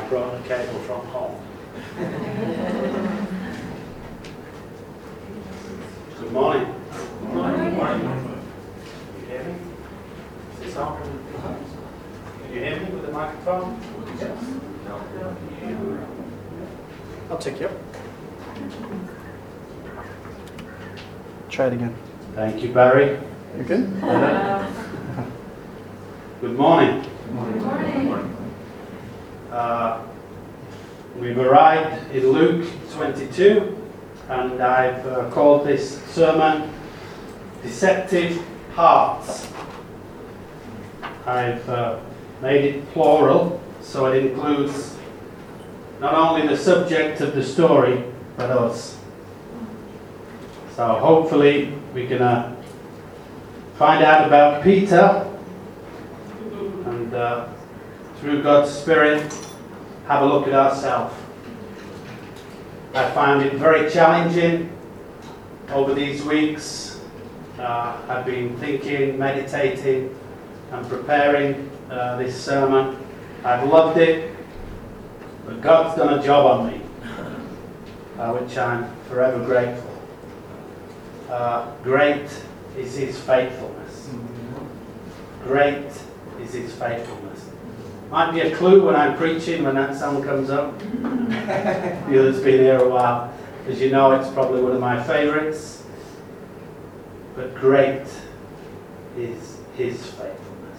I brought a cable from home. Good morning. Good morning. Can you hear me? Is this on? Can you hear me with the microphone? Yes. No. I'll take you up. Try it again. Thank you, Barry. You good? Good morning. Good morning. We've arrived in Luke 22, and I've called this sermon Deceptive Hearts. I've made it plural, so it includes not only the subject of the story, but us. So hopefully we're going to find out about Peter, and through God's Spirit, have a look at ourselves. I found it very challenging over these weeks. I've been thinking, meditating, and preparing this sermon. I've loved it, but God's done a job on me, which I'm forever grateful. Great is His faithfulness. Great is His faithfulness. Might be a clue when I'm preaching when that song comes up. You that's been here a while, as you know, it's probably one of my favourites. But great is His faithfulness.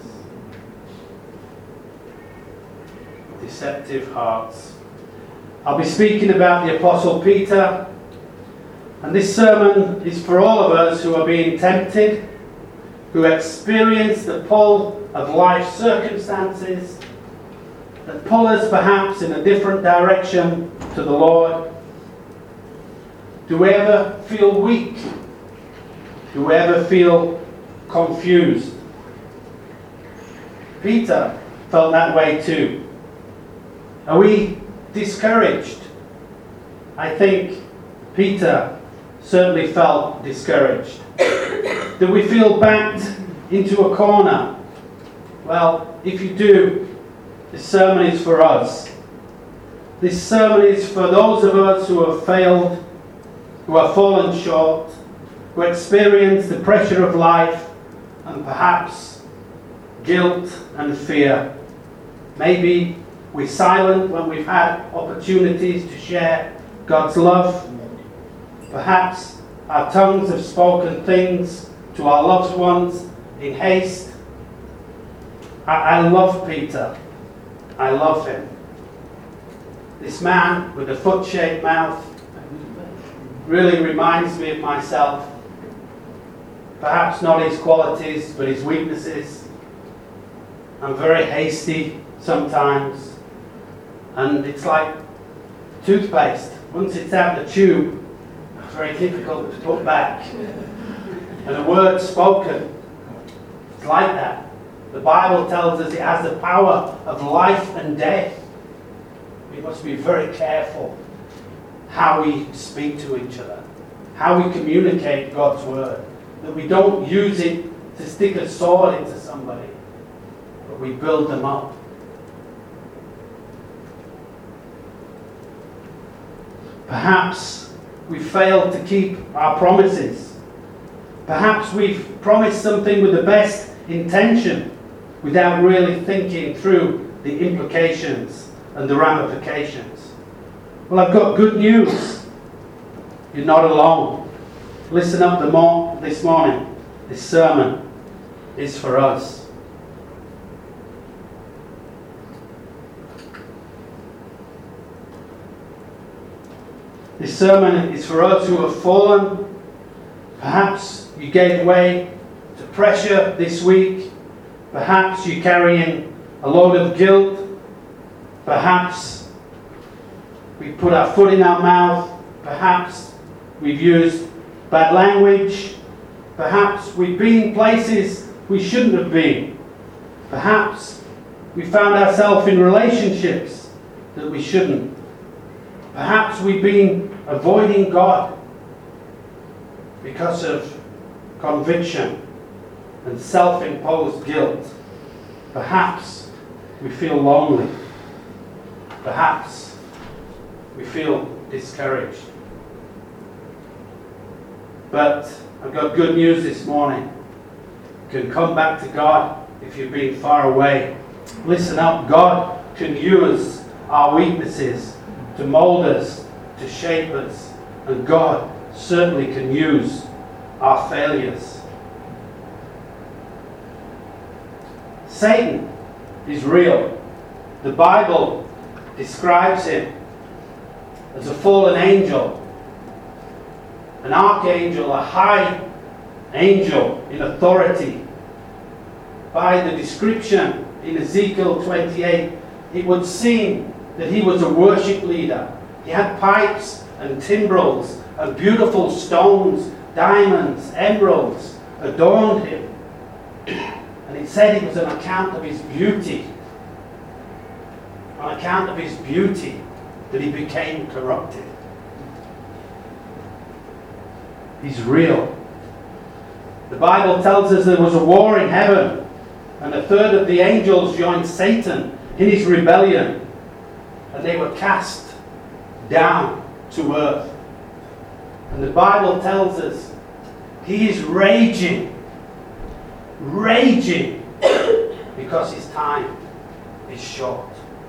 Deceptive hearts. I'll be speaking about the Apostle Peter, and this sermon is for all of us who are being tempted, who experience the pull of life's circumstances that pull us perhaps in a different direction to the Lord. Do we ever feel weak? Do we ever feel confused? Peter felt that way too. Are we discouraged? I think Peter certainly felt discouraged. Do we feel backed into a corner? Well, if you do, this sermon is for us. This sermon is for those of us who have failed, who have fallen short, who experience the pressure of life and perhaps guilt and fear. Maybe we're silent when we've had opportunities to share God's love. Perhaps our tongues have spoken things to our loved ones in haste. I love Peter. I love him. This man with a foot-shaped mouth really reminds me of myself. Perhaps not his qualities, but his weaknesses. I'm very hasty sometimes. And it's like toothpaste. Once it's out the tube, it's very difficult to put back. And a word spoken, it's like that. The Bible tells us it has the power of life and death. We must be very careful how we speak to each other, how we communicate God's word, that we don't use it to stick a sword into somebody, but we build them up. Perhaps we failed to keep our promises. Perhaps we've promised something with the best intention without really thinking through the implications and the ramifications. Well, I've got good news. You're not alone. Listen up this morning. This sermon is for us. This sermon is for us who have fallen. Perhaps you gave way to pressure this week. Perhaps you're carrying a load of guilt. Perhaps we put our foot in our mouth. Perhaps we've used bad language. Perhaps we've been places we shouldn't have been. Perhaps we found ourselves in relationships that we shouldn't. Perhaps we've been avoiding God because of conviction and self-imposed guilt. Perhaps we feel lonely. perhaps we feel discouraged. But I've got good news this morning. You can come back to God if you've been far away. Listen up, God can use our weaknesses to mold us, to shape us, and God certainly can use our failures. Satan is real. The Bible describes him as a fallen angel, an archangel, a high angel in authority. By the description in Ezekiel 28, it would seem that he was a worship leader. He had pipes and timbrels and beautiful stones, diamonds, emeralds adorned him. And it said it was on account of his beauty. On account of his beauty that he became corrupted. He's real. The Bible tells us there was a war in heaven, and a third of the angels joined Satan in his rebellion, and they were cast down to earth. And the Bible tells us he is raging because his time is short.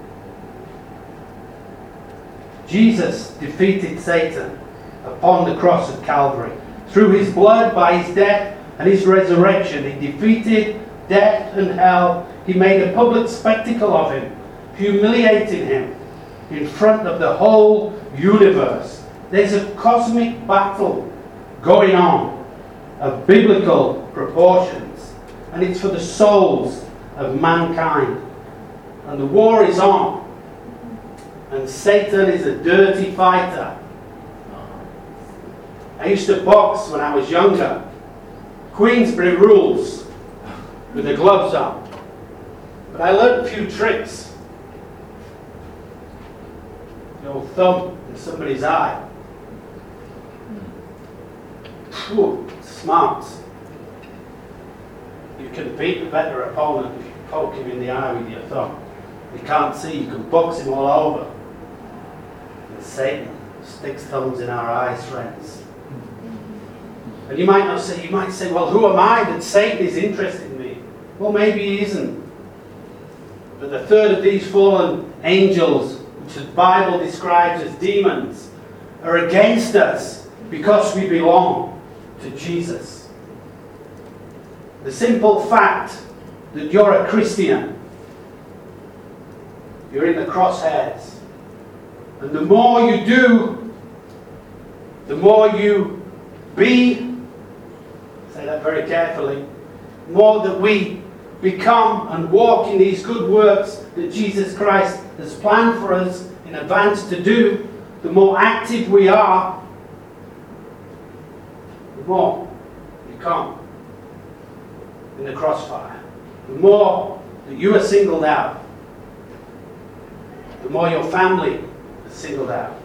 Jesus defeated Satan upon the cross of Calvary. Through his blood, by his death and his resurrection, he defeated death and hell. He made a public spectacle of him, humiliating him in front of the whole universe. There's a cosmic battle going on of biblical proportions, and it's for the souls of mankind. And the war is on. And Satan is a dirty fighter. I used to box when I was younger. Queensbury rules with the gloves on. But I learned a few tricks. The old thumb in somebody's eye. Whew, smart. You can beat a better opponent if you poke him in the eye with your thumb. He can't see, you can box him all over. And Satan sticks thumbs in our eyes, friends. And you might say, well, who am I that Satan is interested in me? Well, maybe he isn't. But the third of these fallen angels, which the Bible describes as demons, are against us because we belong to Jesus. The simple fact that you're a Christian, you're in the crosshairs. And the more you do, the more you be, say that very carefully, more that we become and walk in these good works that Jesus Christ has planned for us in advance to do, the more active we are, the more you come in the crossfire. The more that you are singled out, the more your family is singled out.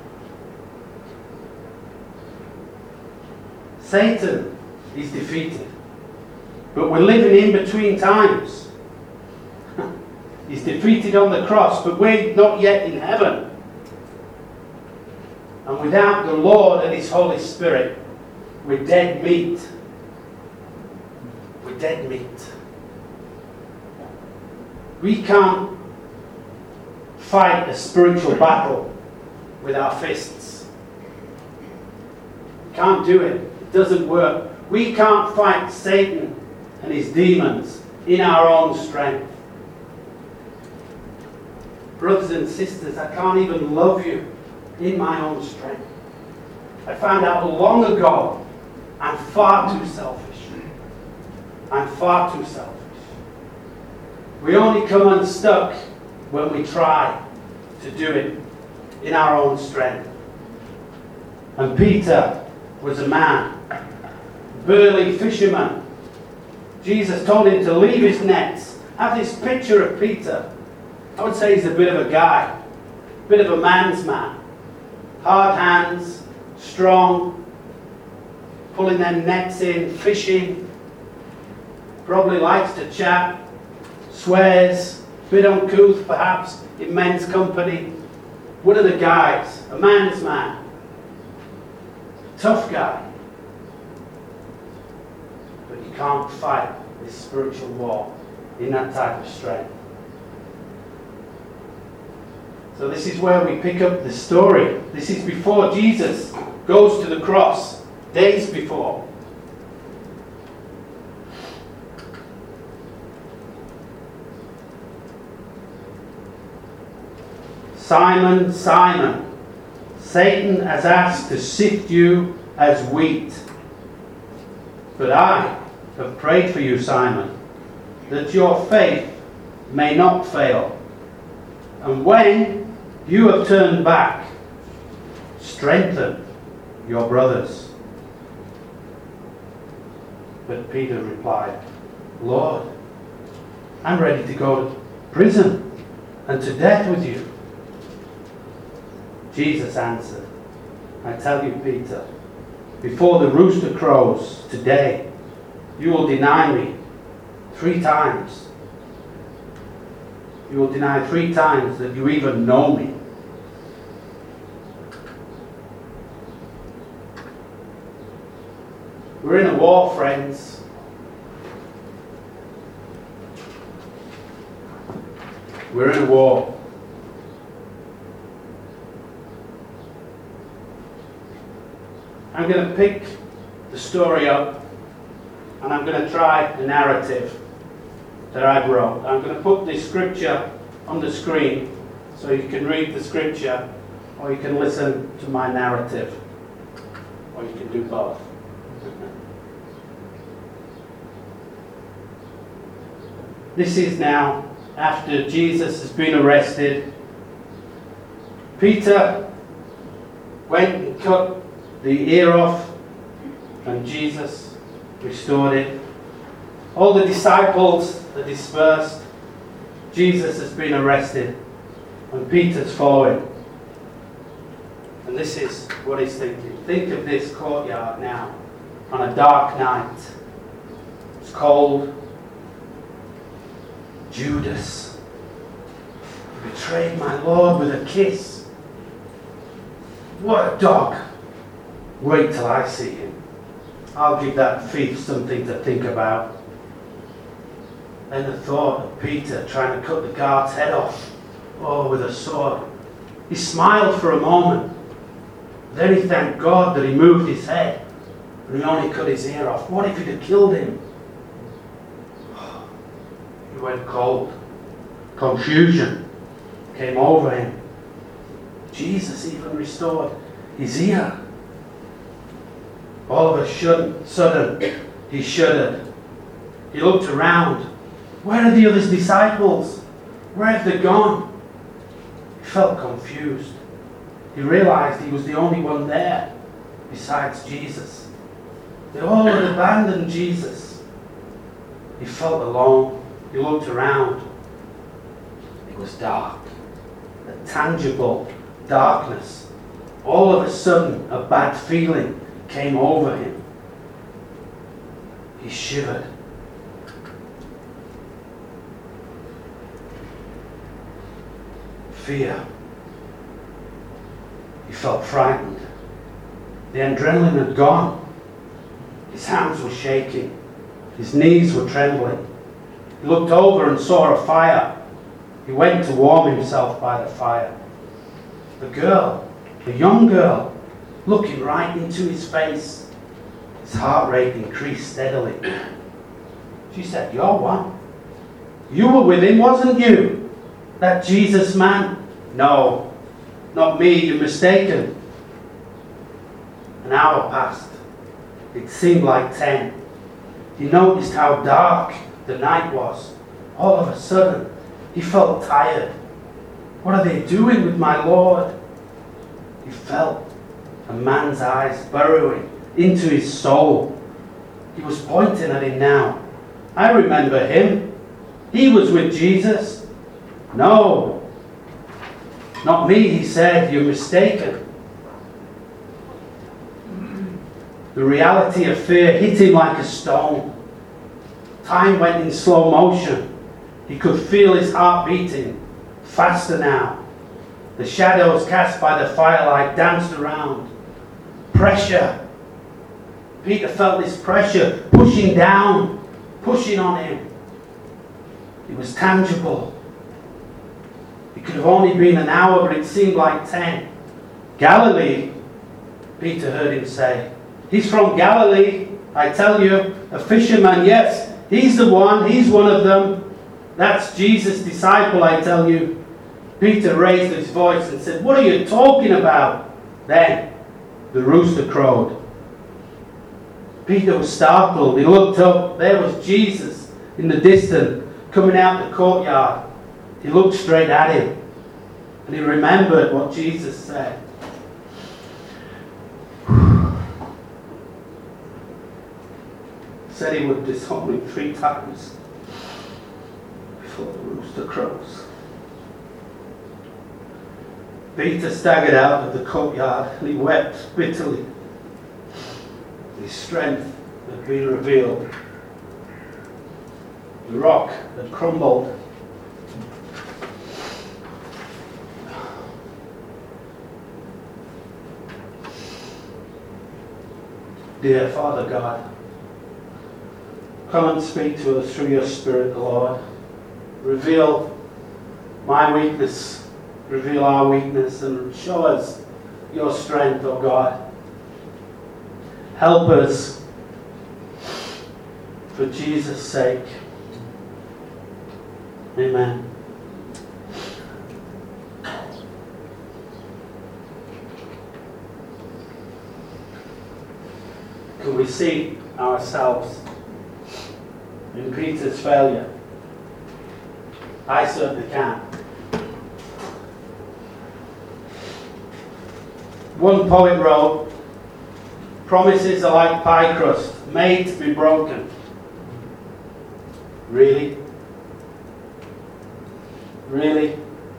Satan is defeated. But we're living in between times. He's defeated on the cross, but we're not yet in heaven. And without the Lord and His Holy Spirit, we're dead meat. We're dead meat. We can't fight a spiritual battle with our fists. We can't do it. It doesn't work. We can't fight Satan and his demons in our own strength. Brothers and sisters, I can't even love you in my own strength. I found out long ago I'm far too selfish. I'm far too selfish. We only come unstuck when we try to do it in our own strength. And Peter was a man, burly fisherman. Jesus told him to leave his nets. I have this picture of Peter. I would say he's a bit of a guy, a bit of a man's man. Hard hands, strong, pulling them nets in, fishing. Probably likes to chat, swears, a bit uncouth perhaps in men's company. one of the guys, a man's man, tough guy. But you can't fight this spiritual war in that type of strength. So this is where we pick up the story. This is before Jesus goes to the cross, days before. Simon, Simon, Satan has asked to sift you as wheat. But I have prayed for you, Simon, that your faith may not fail. And when you have turned back, strengthen your brothers. But Peter replied, Lord, I'm ready to go to prison and to death with you. Jesus answered, I tell you, Peter, before the rooster crows today, you will deny me 3 times. You will deny 3 times that you even know me. We're in a war, friends. We're in a war. I'm going to pick the story up and I'm going to try the narrative that I wrote. I'm going to put this scripture on the screen so you can read the scripture or you can listen to my narrative, or you can do both. This is now after Jesus has been arrested. Peter went and cut the ear off, and Jesus restored it. All the disciples are dispersed. Jesus has been arrested, and Peter's following. And this is what he's thinking. Think of this courtyard now on a dark night. It's cold. Judas betrayed my Lord with a kiss. What a dog. Wait till I see him. I'll give that thief something to think about. Then the thought of Peter trying to cut the guard's head off, with a sword. He smiled for a moment. Then he thanked God that he moved his head and he only cut his ear off. What if he'd have killed him? He went cold. Confusion came over him. Jesus even restored his ear. All of a sudden, he shuddered. He looked around. Where are the other disciples? Where have they gone? He felt confused. He realized he was the only one there besides Jesus. They all had abandoned Jesus. He felt alone. He looked around. It was dark. A tangible darkness. All of a sudden, a bad feeling came over him. He shivered. Fear. He felt frightened. The adrenaline had gone. His hands were shaking. His knees were trembling. He looked over and saw a fire. He went to warm himself by the fire. The girl, the young girl, looking right into his face. His heart rate increased steadily. She said, "You're one. You were with him, wasn't you? That Jesus man?" "No, not me, you're mistaken." An hour passed. It seemed like 10. He noticed how dark the night was. All of a sudden, he felt tired. What are they doing with my Lord? He felt a man's eyes burrowing into his soul. He was pointing at him now. "I remember him. He was with Jesus." "No, not me," he said. "You're mistaken." The reality of fear hit him like a stone. Time went in slow motion. He could feel his heart beating faster now. The shadows cast by the firelight danced around. Pressure. Peter felt this pressure pushing down, pushing on him. It was tangible. It could have only been an hour, but it seemed like 10. Galilee, Peter heard him say. He's from Galilee, I tell you, a fisherman, yes. He's the one, he's one of them. That's Jesus' disciple, I tell you. Peter raised his voice and said, what are you talking about? Then the rooster crowed. Peter was startled. He looked up. There was Jesus in the distance, coming out the courtyard. He looked straight at him. And he remembered what Jesus said. Said he would disown him 3 times before the rooster crows. Peter staggered out of the courtyard and he wept bitterly. His strength had been revealed. The rock had crumbled. Dear Father God, come and speak to us through your Spirit, Lord. Reveal my weakness, reveal our weakness, and show us your strength, O God. Help us for Jesus' sake. Amen. Can we see ourselves in Peter's failure? I certainly can. One poet wrote, promises are like pie crust, made to be broken. Really? Really?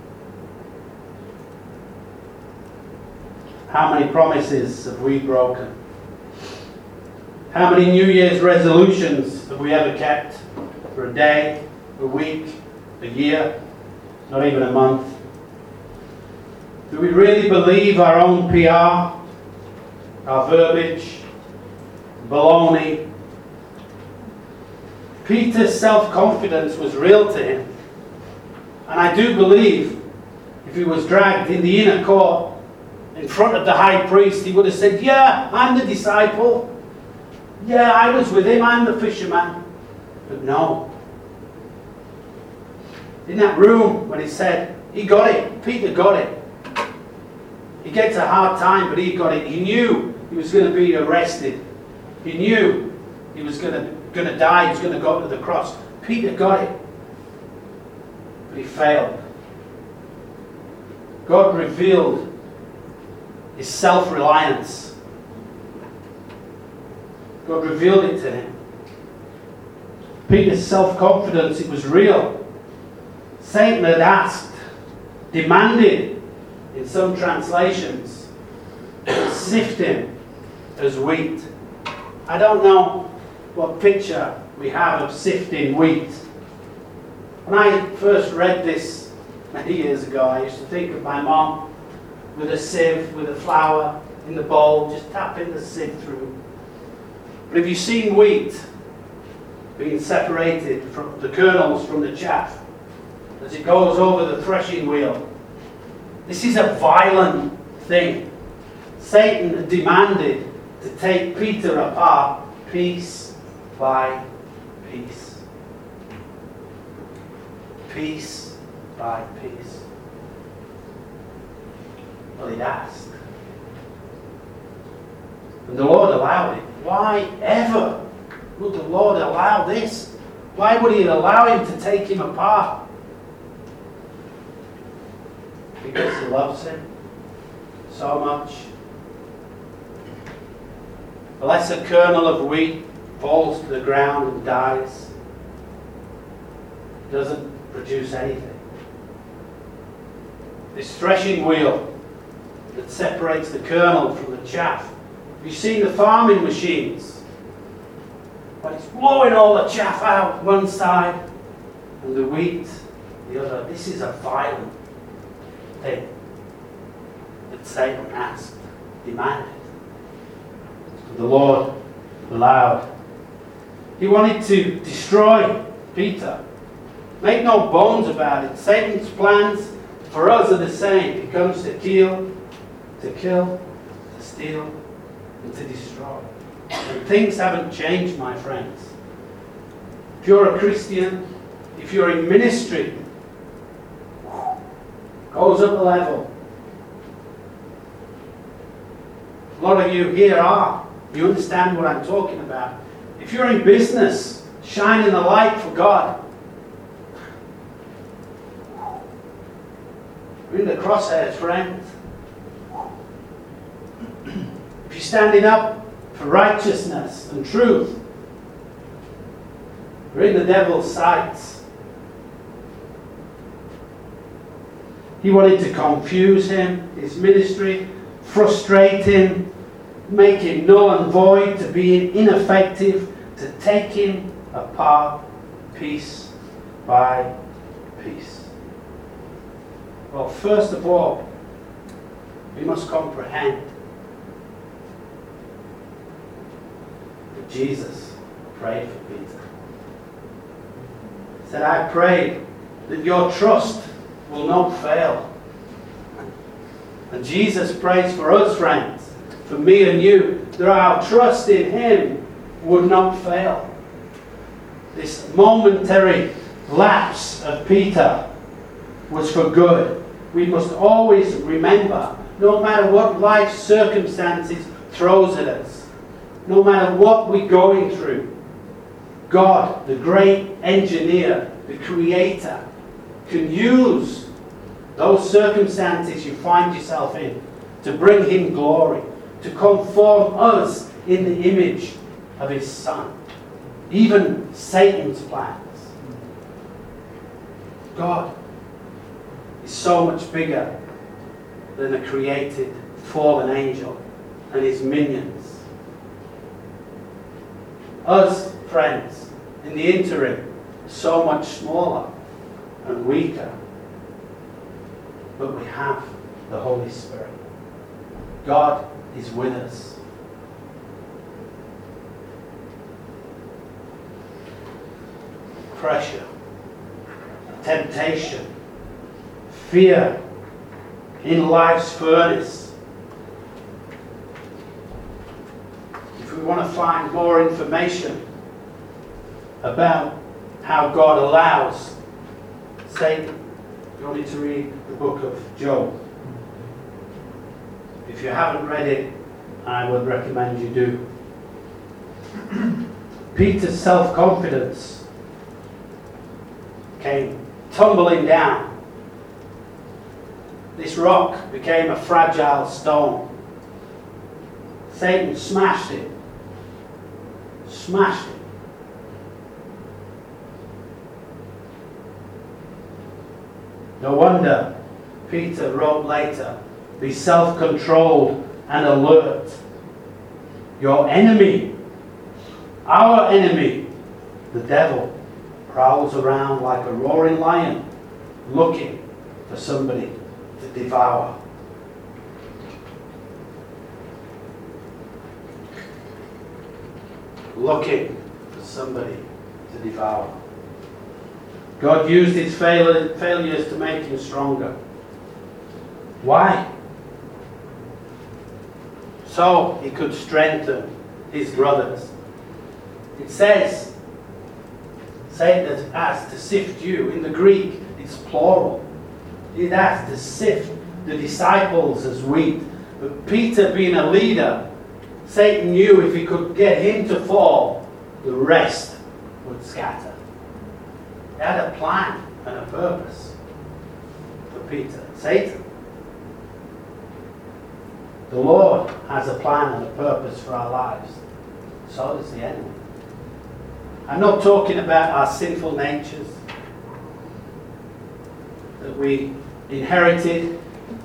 How many promises have we broken? How many New Year's resolutions have we ever kept? For a day, a week, a year, not even a month? Do we really believe our own PR, our verbiage, baloney? Peter's self-confidence was real to him. And I do believe if he was dragged in the inner court in front of the high priest, he would have said, yeah, I'm the disciple. Yeah, I was with him, I'm the fisherman. But no. In that room, when he said, he got it, Peter got it. He gets a hard time, but he got it. He knew he was going to be arrested. He knew he was going to die, he was going to go to the cross. Peter got it. But he failed. God revealed his self-reliance. God revealed it to him. Peter's self-confidence, it was real. Satan had asked, demanded, in some translations, to sift him as wheat. I don't know what picture we have of sifting wheat. When I first read this many years ago, I used to think of my mom with a sieve, with a flour in the bowl, just tapping the sieve through. But have you seen wheat being separated from the kernels from the chaff as it goes over the threshing wheel? This is a violent thing. Satan demanded to take Peter apart piece by piece. Piece by piece. Well, he'd asked. And the Lord allowed it. Why ever would the Lord allow this? Why would he allow him to take him apart? Because he loves him so much. Unless a kernel of wheat falls to the ground and dies, it doesn't produce anything. This threshing wheel that separates the kernel from the chaff. Have you seen the farming machines? When it's blowing all the chaff out one side and the wheat the other. This is a violent thing. that Satan asked, demanded. The Lord allowed. He wanted to destroy Peter. Make no bones about it. Satan's plans for us are the same. He comes to kill, to steal, and to destroy. And things haven't changed, my friends. If you're a Christian, if you're in ministry, goes up a level. A lot of you here are. You understand what I'm talking about. If you're in business, shining the light for God, you're in the crosshairs, friends. If you're standing up for righteousness and truth, you're in the devil's sights. He wanted to confuse him, his ministry, frustrate him, make him null and void, to be ineffective, to take him apart piece by piece. Well, first of all, we must comprehend that Jesus prayed for Peter. He said, I pray that your trust will not fail. And Jesus prays for us, friends, for me and you, that our trust in Him would not fail. This momentary lapse of Peter was for good. We must always remember, no matter what life circumstances throws at us, no matter what we're going through, God, the great engineer, the creator, can use those circumstances you find yourself in to bring Him glory, to conform us in the image of His Son. Even Satan's plans. God is so much bigger than a created fallen angel and his minions. Us, friends, in the interim, so much smaller and weaker. But we have the Holy Spirit. God is with us. Pressure, temptation, fear in life's furnace. If we want to find more information about how God allows Satan, you need to read the book of Job. If you haven't read it, I would recommend you do. Peter's self-confidence came tumbling down. This rock became a fragile stone. Satan smashed it. Smashed it. No wonder Peter wrote later, be self-controlled and alert. Your enemy, our enemy, the devil, prowls around like a roaring lion, looking for somebody to devour. Looking for somebody to devour. God used his failures to make him stronger. Why? So he could strengthen his brothers. It says, Satan has asked to sift you. In the Greek, it's plural. He'd asked to sift the disciples as wheat. But Peter, being a leader, Satan knew if he could get him to fall, the rest would scatter. He had a plan and a purpose for Peter. Satan. The Lord has a plan and a purpose for our lives. So does the enemy. I'm not talking about our sinful natures that we inherited.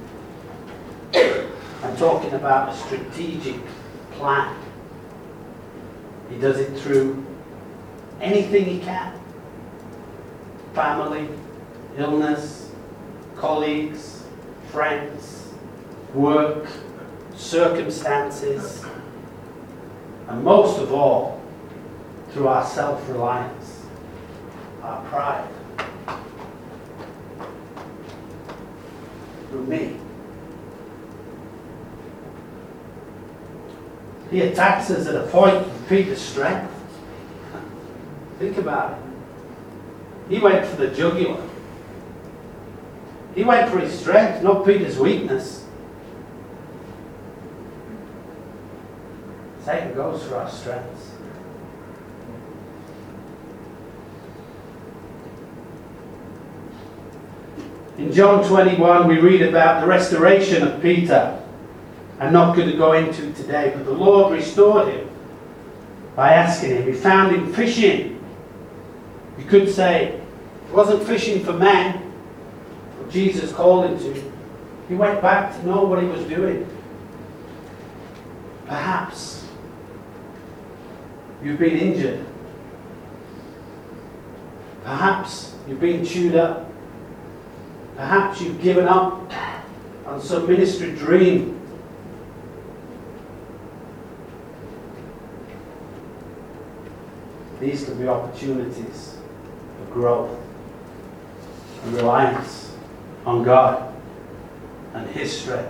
I'm talking about a strategic plan. He does it through anything he can. Family, illness, colleagues, friends, work, circumstances, and most of all, through our self-reliance, our pride. Through me. He attacks us at a point of Peter's strength. Think about it. He went for the jugular. He went for his strength, not Peter's weakness. Satan goes for our strengths. In John 21, we read about the restoration of Peter. I'm not going to go into today, but the Lord restored him by asking him. He found him fishing. You could say he wasn't fishing for men, but Jesus called him to. He went back to know what he was doing. Perhaps you've been injured. Perhaps you've been chewed up. Perhaps you've given up on some ministry dream. These can be opportunities for growth and reliance on God and His strength.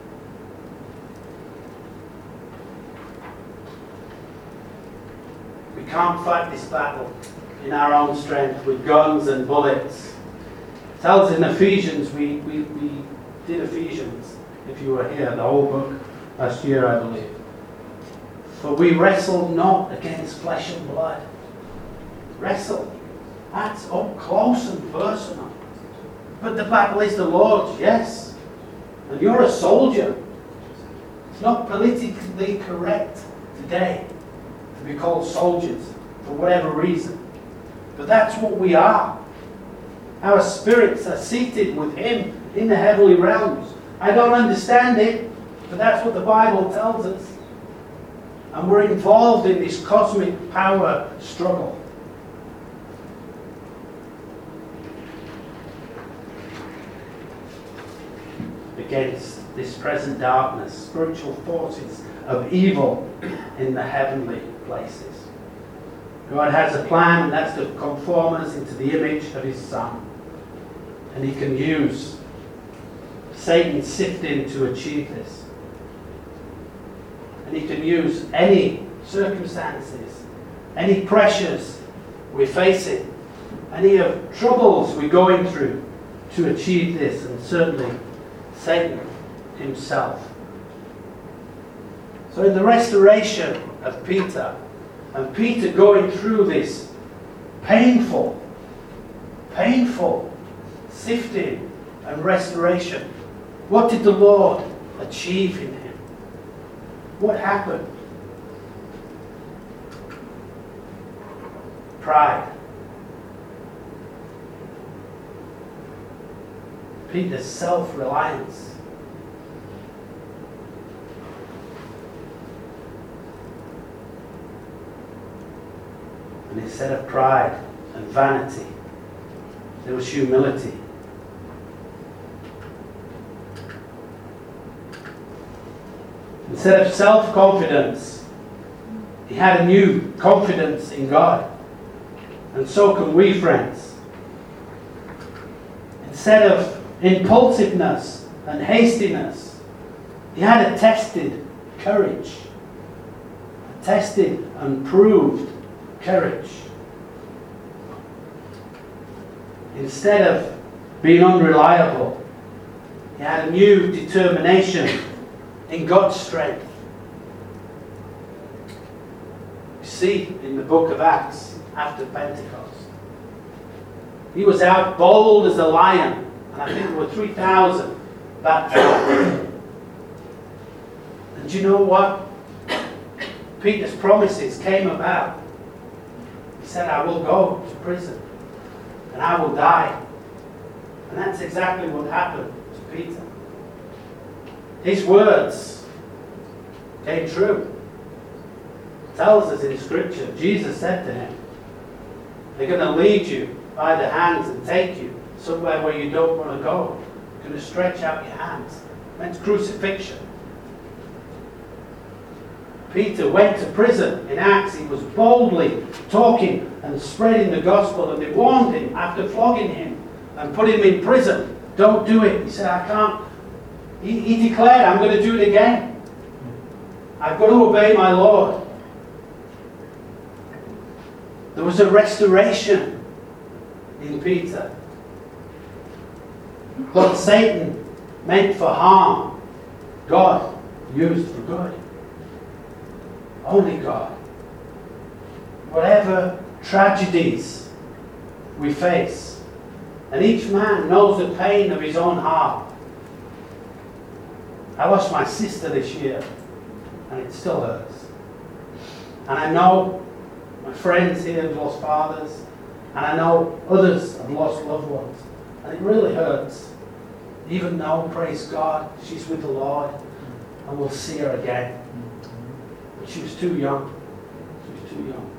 We can't fight this battle in our own strength with guns and bullets. It tells in Ephesians, we did Ephesians, if you were here, the whole book last year, I believe. For we wrestle not against flesh and blood. Wrestle. That's up close and personal. But the battle is the Lord's, yes. And you're a soldier. It's not politically correct today to be called soldiers for whatever reason. But that's what we are. Our spirits are seated with Him in the heavenly realms. I don't understand it, but that's what the Bible tells us. And we're involved in this cosmic power struggle. Against this present darkness, spiritual forces of evil in the heavenly places. God has a plan, and that's to conform us into the image of His Son. And He can use Satan sifting to achieve this. And He can use any circumstances, any pressures we're facing, any of troubles we're going through to achieve this, and certainly Satan himself. So in the restoration of Peter, and Peter going through this painful sifting and restoration, what did the Lord achieve in him? What happened? Pride. Peter's self-reliance. And instead of pride and vanity, there was humility. Instead of self-confidence, he had a new confidence in God. And so can we, friends. Instead of impulsiveness and hastiness, he had a tested courage. A tested and proved courage. Instead of being unreliable, he had a new determination in God's strength. You see in the book of Acts, after Pentecost, he was out bold as a lion, and I think there were 3,000 baptized. And do you know what? Peter's promises came about. He said, I will go to prison, and I will die. And that's exactly what happened to Peter. His words came true. It tells us in Scripture, Jesus said to him, they're going to lead you by the hands and take you somewhere where you don't want to go. You're going to stretch out your hands meant crucifixion. Peter went to prison in Acts. He was boldly talking and spreading the gospel, and they warned him after flogging him and put him in prison. Don't do it. He said, I can't. He declared, I'm going to do it again. I've got to obey my Lord. There was a restoration in Peter. What Satan meant for harm, God used for good. Only God. Whatever tragedies we face, and each man knows the pain of his own heart. I lost my sister this year, and it still hurts. And I know my friends here have lost fathers, and I know others have lost loved ones, and it really hurts. Even though, praise God, she's with the Lord, and we'll see her again. But she was too young. She was too young.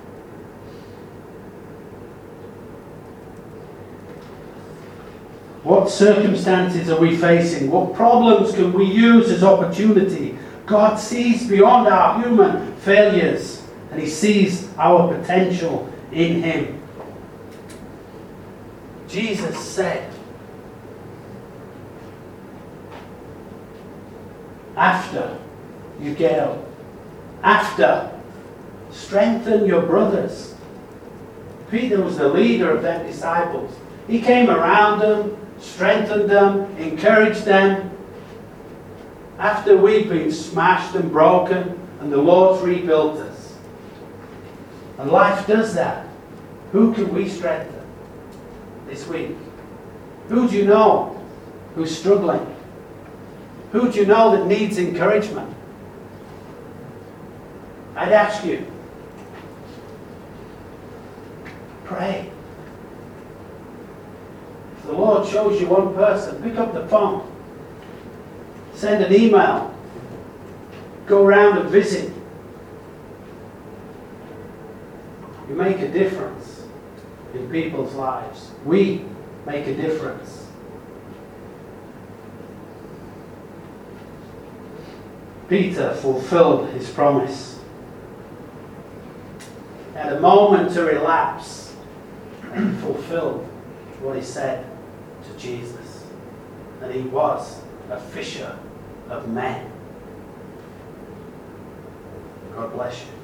What circumstances are we facing? What problems can we use as opportunity? God sees beyond our human failures, and He sees our potential in Him. Jesus said, after you get up, after, strengthen your brothers. Peter was the leader of them disciples. He came around them, strengthened them, encouraged them. After we've been smashed and broken, and the Lord's rebuilt us. And life does that. Who can we strengthen this week? Who do you know who's struggling? Who do you know that needs encouragement? I'd ask you, pray. If the Lord shows you one person, pick up the phone. Send an email. Go around and visit. You make a difference in people's lives. We make a difference. Peter fulfilled his promise. Had a moment to relapse, and he fulfilled what he said to Jesus. That he was a fisher of men. God bless you.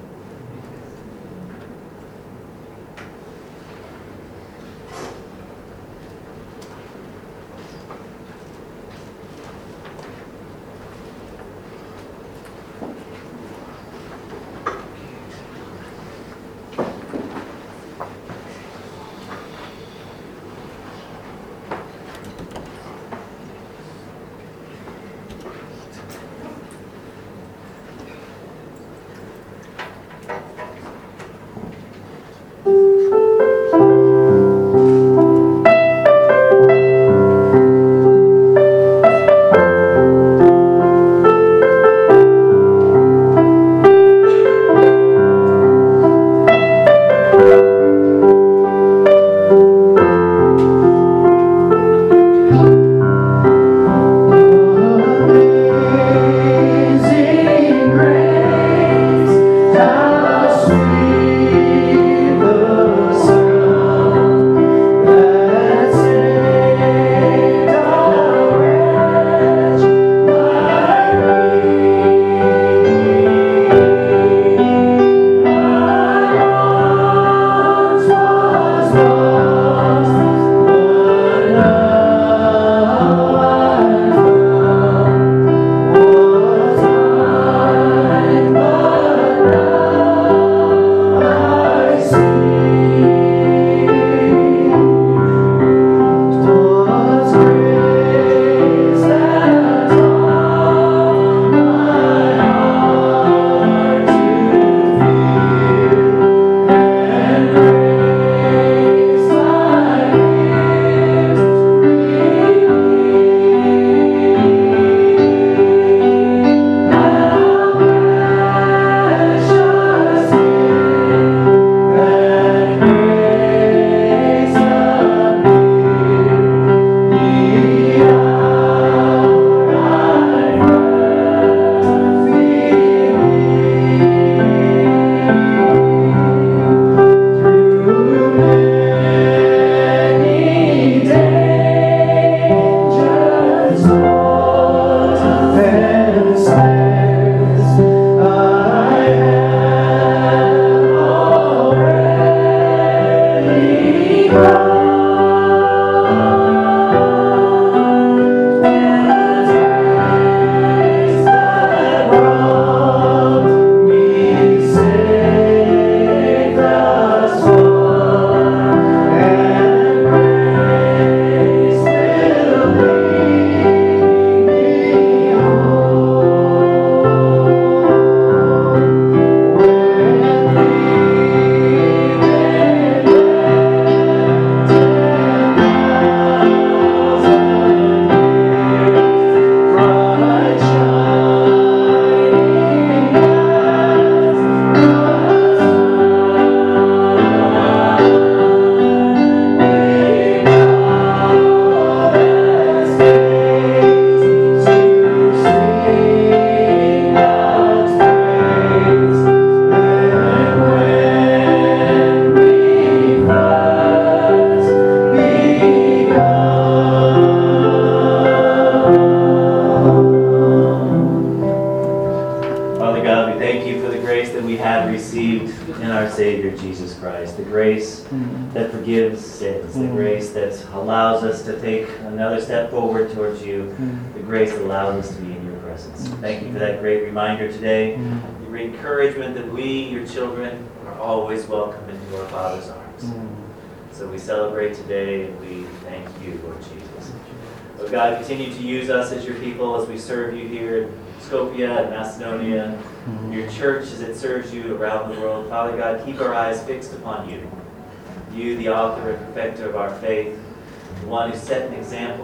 That forgives sins, the grace that allows us to take another step forward towards you, the grace that allows us to be in your presence. Thank you for that great reminder today, your encouragement that we, your children, are always welcome into our Father's arms. So we celebrate today and we thank you, Lord Jesus. Lord God, continue to use us as your people as we serve you here in Skopje and Macedonia, your church as it serves you around the world. Father God, keep our eyes fixed upon you. You, the author and perfecter of our faith, the one who set an example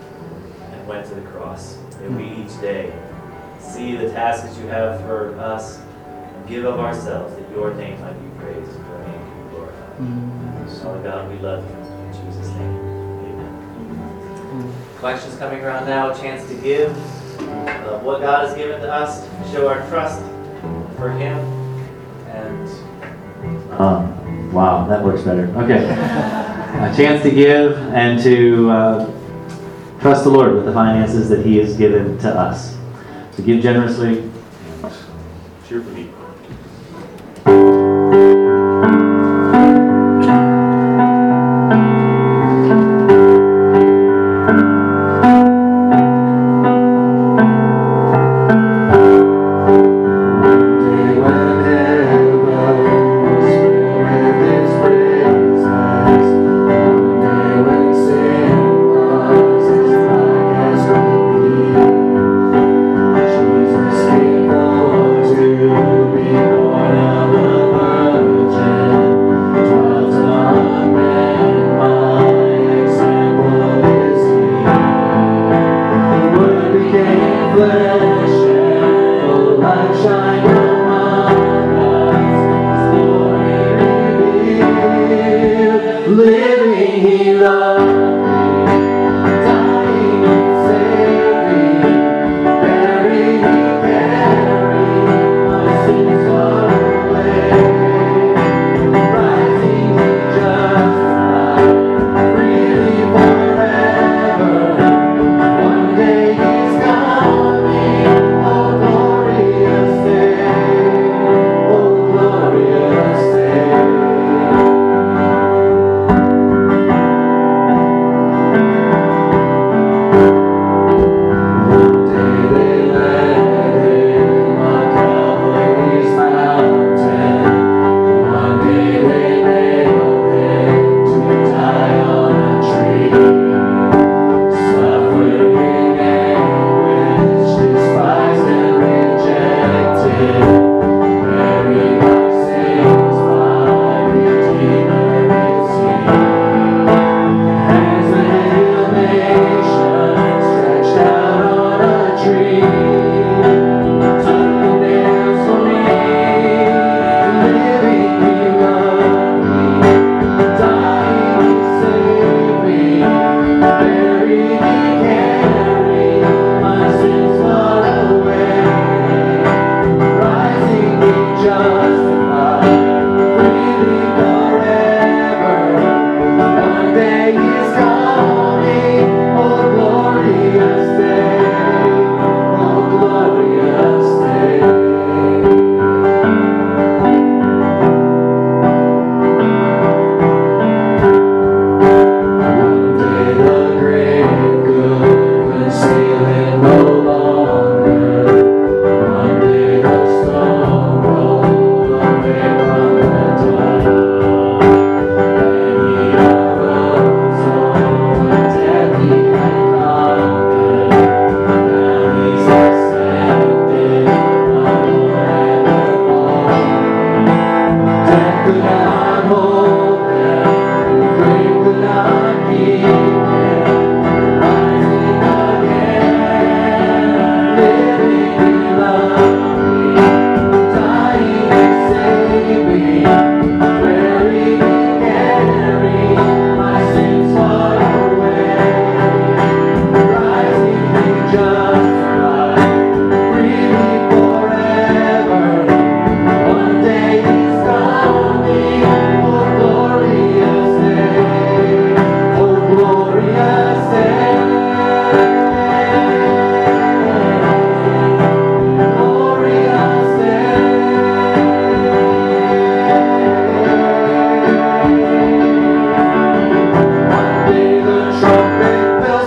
and went to the cross. May we each day see the task that you have for us and give of ourselves that your name might be praised and your name be glorified. Father God, we love you. In Jesus' name, amen. Collections coming around now, a chance to give of what God has given to us, to show our trust for him. And wow, that works better. Okay. A chance to give and to trust the Lord with the finances that he has given to us. To give generously and cheerfully.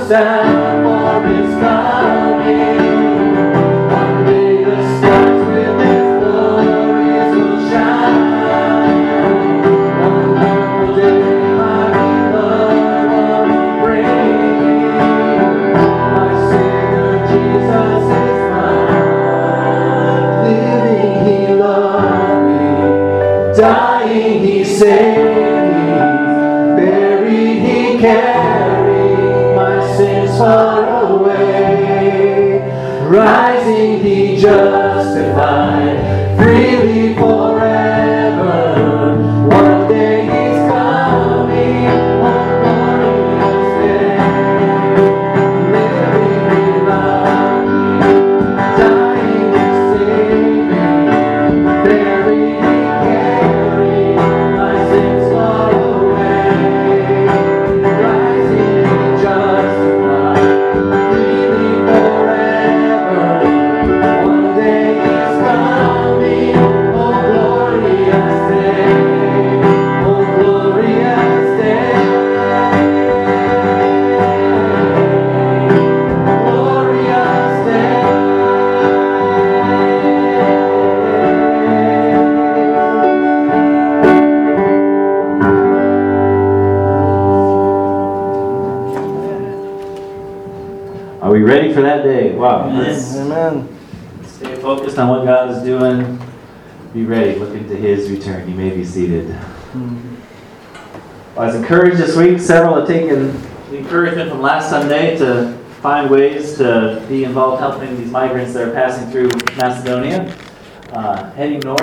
stand for His coming. One day the stars with His glories will shine. One wonderful day my beloved will bring. My Savior Jesus is mine. Living He loved me, dying He saved me, buried He carried my sins far away, rising He justified, freely forever. One day He's coming, on glorious day. Living He loved me, dying He saved me, buried He carried my sins far away, rising He justified, freely forever. One day He's coming, oh glorious day, oh glorious day, glorious day. Are we ready for that day? Wow. Let's Amen. stay focused on what God is doing. Be ready. Looking to His return. You may be seated. I was encouraged this week. Several have taken the encouragement from last Sunday to find ways to be involved helping these migrants that are passing through Macedonia, heading north.